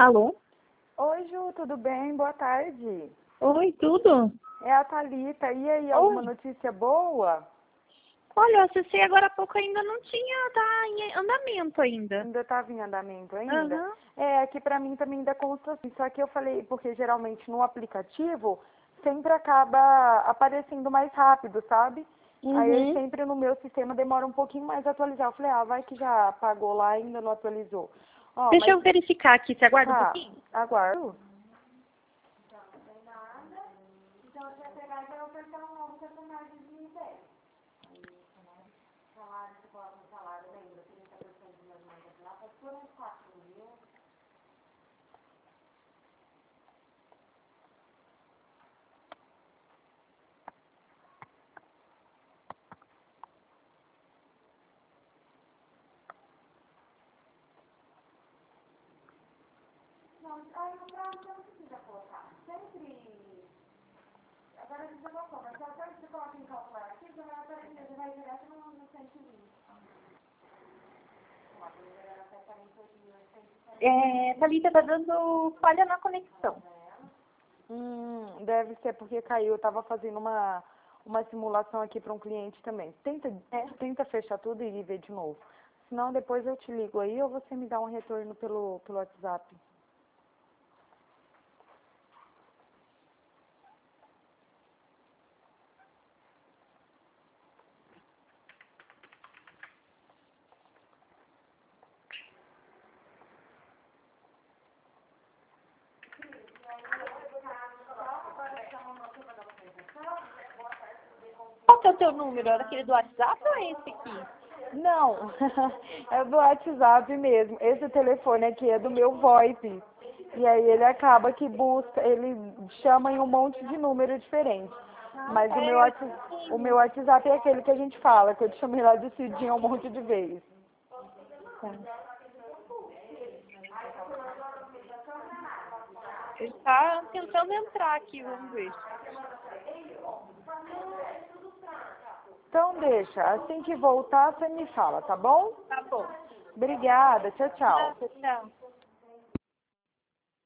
Alô? Oi, Ju, tudo bem? Boa tarde. Oi, tudo? É a Thalita. E aí, alguma Oi. notícia boa? Olha, eu acessei agora há pouco, ainda não tinha, tá em andamento ainda. Ainda estava em andamento ainda? Aham. É, aqui pra mim também ainda consta assim. Só que eu falei, porque geralmente no aplicativo sempre acaba aparecendo mais rápido, sabe? Aí Uhum. sempre no meu sistema demora um pouquinho mais a atualizar. Eu falei, vai que já apagou lá e ainda não atualizou. Ó, Deixa mas eu verificar aqui, você aguarda um tá, pouquinho? aguardo. Thalita, tá dando falha na conexão. Deve ser porque caiu. Eu tava fazendo uma simulação aqui para um cliente também. Tenta fechar tudo e ver de novo. Senão depois eu te ligo aí ou você me dá um retorno pelo WhatsApp. Qual que é o teu número? Era aquele do WhatsApp ou é esse aqui? Não, é do WhatsApp mesmo. Esse telefone aqui é do meu VoIP. E aí ele acaba que busca, ele chama em um monte de número diferente. Mas o meu WhatsApp é aquele que a gente fala, que eu te chamei lá de Cidinha um monte de vezes. Ele tá tentando entrar aqui, vamos ver. Então deixa, assim que voltar você me fala, tá bom? Tá bom. Obrigada, tchau, tchau. Tchau.